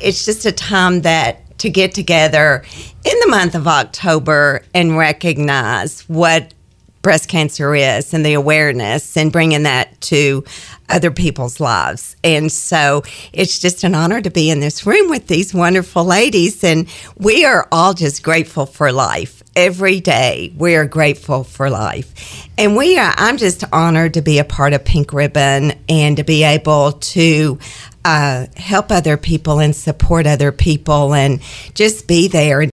it's just a time that to get together in the month of October and recognize what breast cancer is and the awareness and bringing that to other people's lives. And so it's just an honor to be in this room with these wonderful ladies. And we are all just grateful for life. Every day we are grateful for life. And I'm just honored to be a part of Pink Ribbon and to be able to help other people and support other people and just be there.